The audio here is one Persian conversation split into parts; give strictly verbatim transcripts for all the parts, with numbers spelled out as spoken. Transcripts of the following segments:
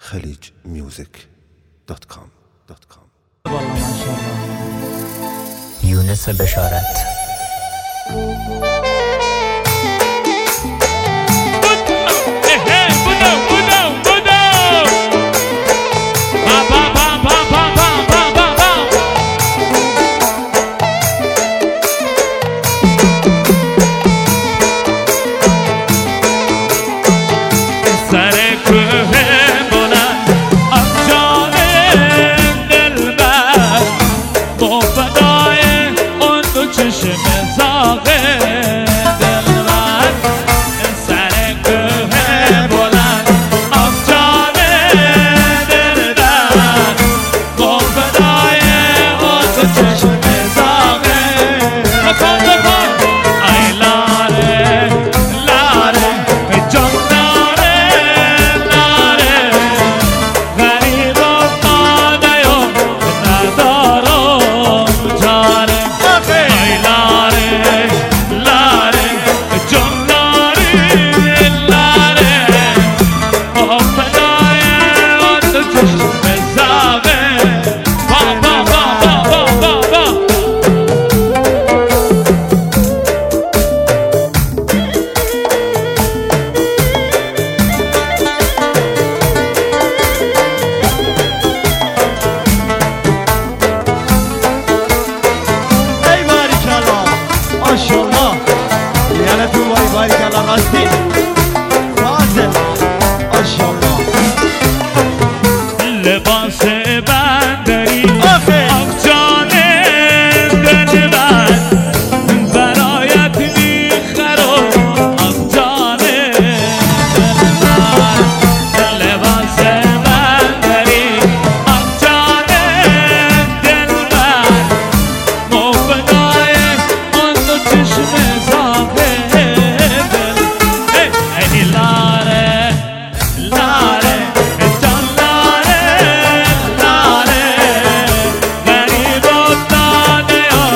خلیج میوزیک دات کام. والله ماشاءالله. یونس بشارت. ماشاءالله یعنی تو وای وای کلا راستی واضح ماشاءالله لباس بندری آخ جان دل من برایت میخرم آخ جان دل من لباس بندری آخ جان دل من مفدای آن دو چشم زاغه دل ای لاره لاره جان لاره لاره غریب افتاده و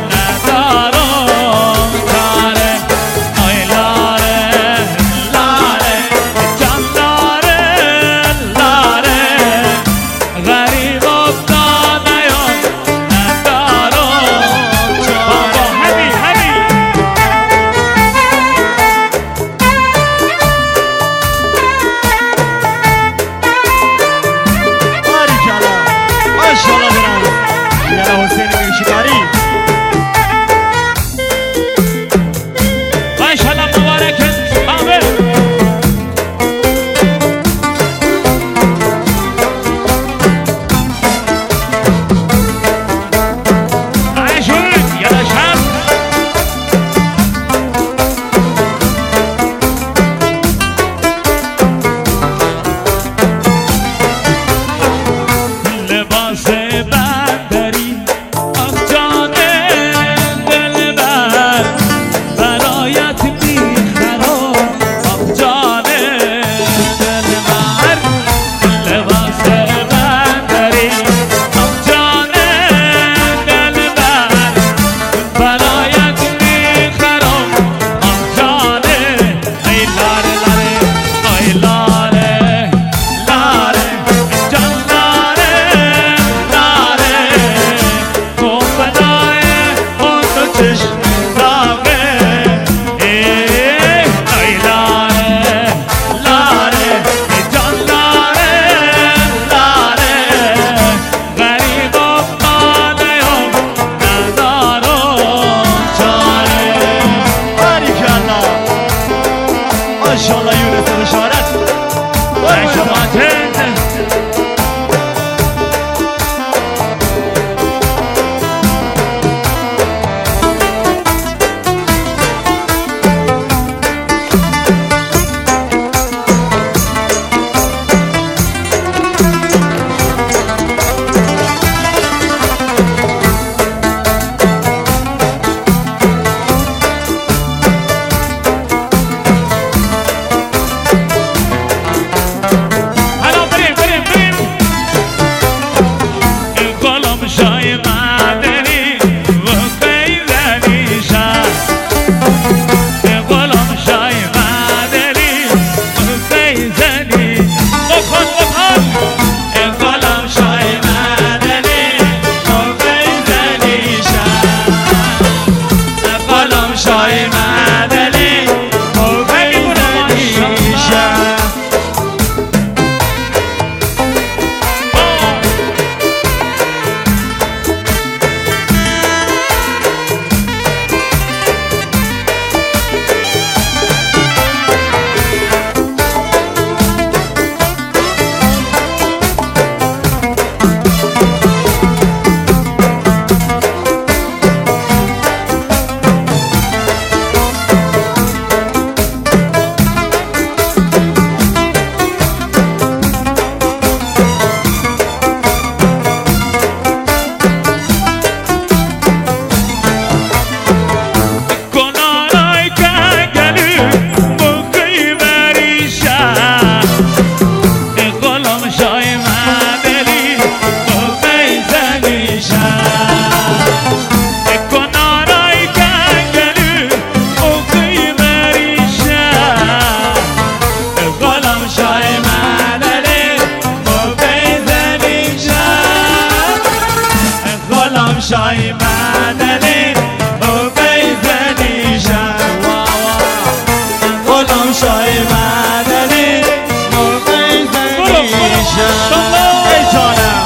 ندارم چاره ای لاره لاره جان لاره لاره غریب افتاده و ندارم چاره همی همی باریکلا ماشاءالله برام یعنی حسین میرشکاری ماشاءالله مبارک آمین عاشق یا شب لباس بندری آخ جان دل من برایت میخرم آخ جان دل من لباس بندری آخ جان دل من برایت میخرم آخ جان ای لاره لاره ای لاره لاره جان لاره لاره گفتنای اون دو چشم زاغه ای لاره لاره جان لاره لاره غریب افتاده و ندارم چاره باریکلا ماشاءالله یونس بشارت عشقاتن شای مدنی او بیزنی شد غلام شای مدنی او بیزنی شد ای جانم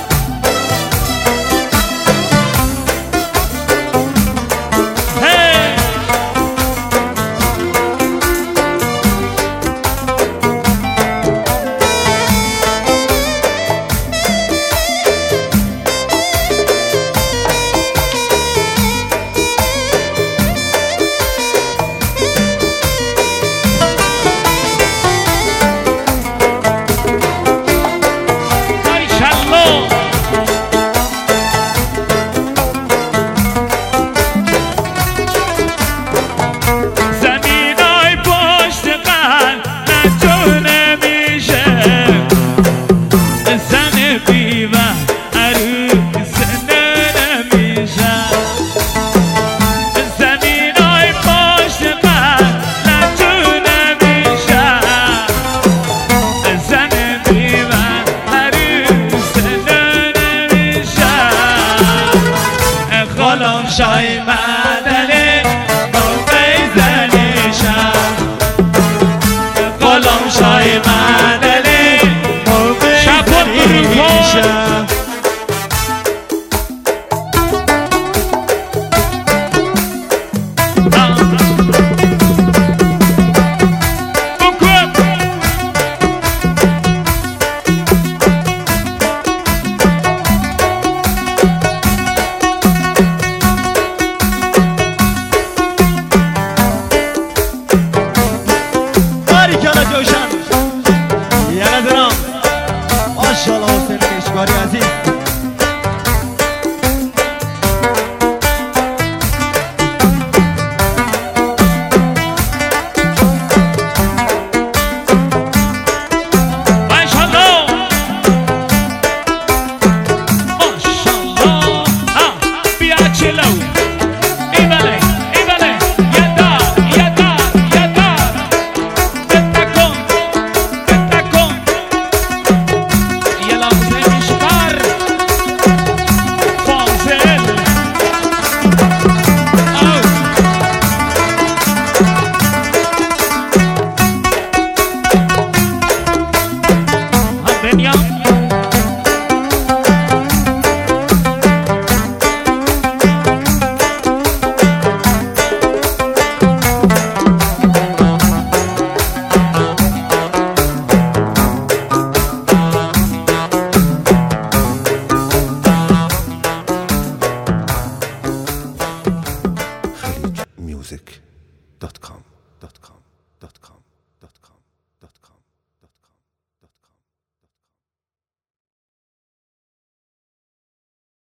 شای مدنی او بیزنی شد غلام شای مدنی او بیزنی شد ماشاءالله حسین کشکاری عزیز Benjamin